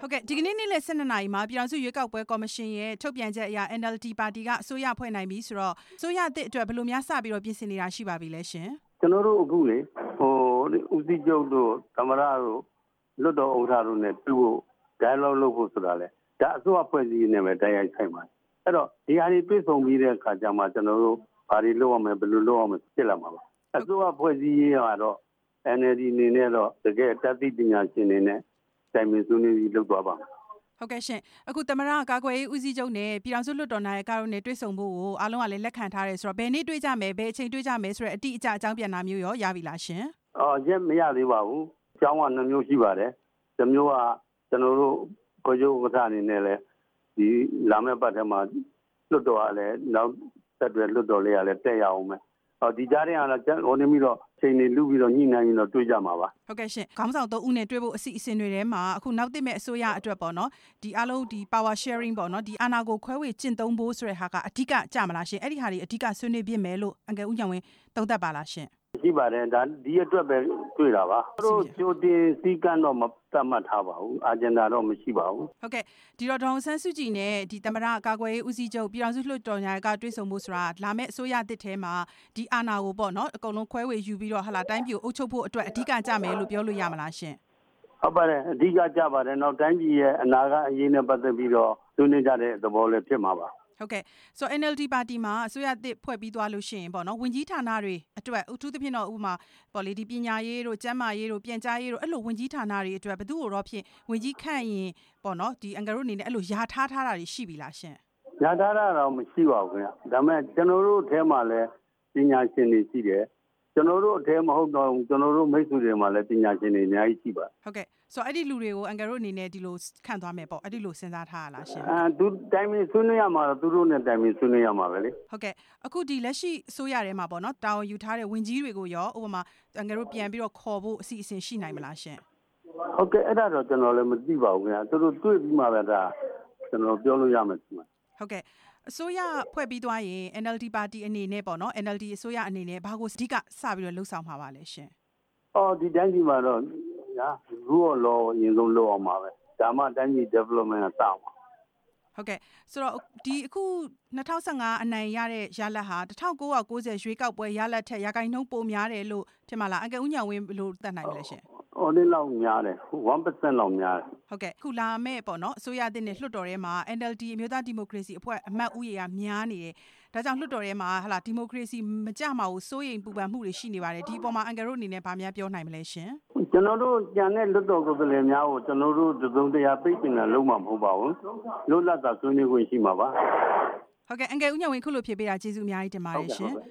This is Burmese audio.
ဟုတ်ကဲ့ဒီကနေ့နေ့လယ်12နာရီမှာပြည်ထောင်စုရွေးကောက်ပွဲကော်မရှင်ရဲ့ထုတ်ပြန်ချက်အရ NLD ပါတီကအစိုးရဖွဲ့နိုင်ပြီဆိုတော့အစိုးရအသစ်အတွက်ဘယ်လိုများစပြီးတော့ပြင်ဆင်နေတာရှိပါပြီလဲရှင်ကျွန်တော်တို့အခုလေဦးစီးချုပ်တို့သမရတို့လွတ်တော်ဥက္ကဋ္ဌတို့နဲ့ပြုဖို့ dialogue လုပ်ဖို့ဆိုတာလေဒါအစိုးရဖွဲ့စည်းနေမယ်တရားဆိုင်ပါတယ်အဲ့တော့ဒီဟာတွေတွေ့ဆုံပြီးတဲ့အခါကျမှကျွန်တော်တို့ဘာတွေလုပ်ရမလဲဘယ်လိုလုပ်ရမလဲဖြစ်လာမှာပါအစိုးရဖွဲ့စည်းရေးကတော့ NLD အနေနဲ့တော့တကယ်တတ်သိပညာရှင်တွေနဲ့တိုင်ပင်ဆွေးနွေးပြီးလုပ်သွားပါမယ်ဟုတ်ကဲ့ရှင်အခုသမရကာကွယ်ရေးဦးစီးချုပ်နဲ့ပြည်ထောင်စုလွှတ်တော်နာယကတို့နဲ့တွေ့ဆုံဖို့ကိုအားလုံးကလည်းလက်ခံထားတယ်ဆိုတော့ဘယ်နေ့တွေ့ကြမယ်ဘယ်အချိန်တွေ့ကြမယ်ဆိုတဲ့အတိအကျအကြောင်းပြန်တာမျိုးရောရပြီလားရှင်ရက်မရသေးပါဘူးအကြောင်းက2မျိုးရှိပါတယ်တစ်မျိုးကကျွန်တော်တို့ကိုကျိုးဥက္ကဋ္ဌအနေနဲ့လည်းဒီလာမယ့်ပတ်ထဲမှာလွှတ်တော်ကလည်းနောက်ဆက်တွဲလွှတ်တော်လေးကလည်းတက်ရအောင်မယ်ဒီကြားထဲကတော့နေပြီးတော့ချိန်နေလူပြီးတော့ညှိနှိုင်းပြီးတော့တွေ့ကြမှာပါဟုတ်ကဲ့ရှင်ခေါင်းဆောင်3ဦးနဲ့တွေ့ဖို့အစီအစဉ်တွေထဲမှာအခုနောက်တစ်မဲ့အစိုးရအတွက်ပေါ့နော်ဒီအားလုံးဒီ power sharing ပေါ့နော်ဒီအာဏာကိုခွဲဝေကျင့်သုံးဖို့ဆိုတဲ့ဟာကအဓိကကြမလားရှင်အဲ့ဒီဟာတွေအဓိကဆွေးနွေးပြမယ်လို့အငယ်ဦးညောင်ဝင်းသုံးသပ်ပါလားရှင်ရှိပါတယ်ဒါဒီအတွက်ပဲတွေ့တာပါတို့ကြိုတင်စည်းကမ်းတော့မသတ်မှတ်ထားပါဘူးအာဂျင်ဒါတော့မရှိပါဘူးဟုတ်ကဲ့ဒီတော့ဒေါအောင်ဆန်းစုကြည်နဲ့ဒီသမရကာကွယ်ရေးဦးစီးချုပ်ပြည်ထောင်စုလွှတ်တော်ညာကတွေ့ဆုံမှုဆိုတာလာမယ့်အစိုးရတစ်ထဲမှာဒီအာဏာကိုပေါ့နော်အကုန်လုံးခွဲဝေယူပြီးတော့ဟာလာတိုင်းပြည်ကိုအုပ်ချုပ်ဖို့အတွက်အဓိကကြမယ်လို့ပြောလို့ရမလားရှင်ဟုတ်ပါတယ်အဓိကကြပါတယ်နောက်တိုင်းပြည်ရဲ့အနာဂတ်အရေးနဲ့ပတ်သက်ပြီးတော့ဆွေးနွေးကြတဲ့သဘောလည်းဖြစ်မှာပါဟုတ်ကဲ့ဆို NLD ပါတီမှာအစိုးရသစ်ဖွဲ့ပြီးသွားလို့ရှိရင်ပေါ့နော်ဝင်ကြီးဌာနတွေအတွက်အထူးသဖြင့်တော့ဥပမာပေါ့လေဒီပညာရေးတို့ကျန်းမာရေးတို့ပြန်ကြားရေးတို့အဲ့လိုဝင်ကြီးဌာနတွေအတွက်ဘယ်သူ့ကိုတော့ဖြင့်ဝင်ကြီးခန့်ရင်ပေါ့နော်ဒီအင်္ဂါတို့အနေနဲ့အဲ့လိုယာထားတာတွေရှိပြီလားရှင်ယာထားတာတော့မရှိပါဘူးခင်ဗျဒါပေမဲ့ကျွန်တော်တို့အထဲမှာလည်းပညာရှင်တွေရှိတယ်ကျွန်တော်တို့အထဲမဟုတ်တော့ကျွန်တော်တို့မိတ်ဆွေတွေမှာလည်းပညာရှင်တွေအများကြီးရှိပါဟုတ်ကဲ့ဆိုအဲ့ဒီလူတွေကိုအင်္ဂါတို့အနေနဲ့ဒီလိုခန့်သွားမယ်ပေါ့အဲ့ဒီလိုစဉ်းစားထားရလားရှင်သူတိုင်ပင်ဆွေးနွေးရမှာတော့သူတို့နဲ့တိုင်ပင်ဆွေးနွေးရမှာပဲလေဟုတ်ကဲ့အခုဒီလက်ရှိအစိုးရထဲမှာပေါ့နော်တာဝန်ယူထားတဲ့ဝင်ကြီးတွေကိုရောဥပမာအင်္ဂါတို့ပြန်ပြီးတော့ခေါ်ဖို့အစီအစဉ်ရှိနိုင်မလားရှင်ဟုတ်ကဲ့အဲ့ဒါတော့ကျွန်တော်လည်းမသိပါဘူးခင်ဗျာသူတို့တွေ့ပြီးမှပဲဒါကျွန်တော်ပြောလို့ရမယ်ဒီမှာဟုတ်ကဲ့အစိုးရဖွဲ့ပြီးသွားရင် NLD ပါတီအနေနဲ့ပေါ့နော် NLD အစိုးရအနေနဲ့ဘာကိုအဓိကစပြီးတော့လှုပ်ဆောင်မှာပါလဲရှင်ဒီတိုင်းကြီးမှာတော့ညာ rule of law အရင်ဆုံးလုပ်အောင်ပါပဲဒါမှတိုင်းကြီး development ကစအောင်ဟုတ်ကဲ့ဆိုတော့ဒီအခု2015အနိုင်ရတဲ့ရလဒ်ဟာ1990ရွေးကောက်ပွဲရလဒ်ထက်ရာခိုင်နှုန်းပိုများတယ်လို့ထင်ပါလားအကဲဦးညောင်ဝင်းဘယ်လိုသတ်နိုင်မလဲရှင်ဒီလောက်များတယ် 1% လောက်များတယ်ဟုတ်ကဲ့ခုလာမဲ့ပေါ့နော်အစိုးရအသစ်နဲ့လွှတ်တော်ထဲမှာ NLD အမျိုးသားဒီမိုကရေစီအဖွဲ့အမတ်ဦးရေကများနေတယ်ဒါကြောင့်လွှတ်တော်ထဲမှာဟာလာဒီမိုကရေစီမကြမှာကိုစိုးရိမ်ပူပန်မှုတွေရှိနေပါတယ်ဒီအပေါ်မှာအန်ကယ်တို့အနေနဲ့ဗာများပြောနိုင်မလဲရှင်ကျွန်တော်တို့ကြံတဲ့လွှတ်တော်ကိုယ်စားလှယ်များကိုကျွန်တော်တို့သုံးတရားပိတ်ပင်တာလုံးဝမဟုတ်ပါဘူးလွတ်လပ်စွာဆွေးနွေးခွင့်ရှိမှာပါဟုတ်ကဲ့အန်ကယ်ဦးညောင်ဝင်းခုလိုဖြေပေးတာကျေးဇူးအများကြီးတင်ပါတယ်ရှင်